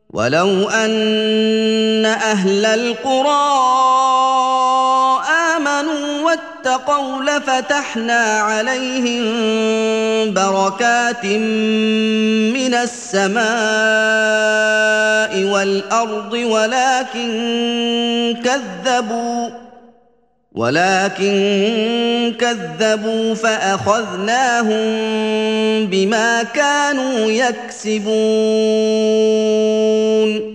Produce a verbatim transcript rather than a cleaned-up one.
ولو أن أهل القرى آمنوا واتقوا لفتحنا عليهم بركات من السماء والأرض ولكن كذبوا ولكن كذبوا فأخذناهم بما كانوا يكسبون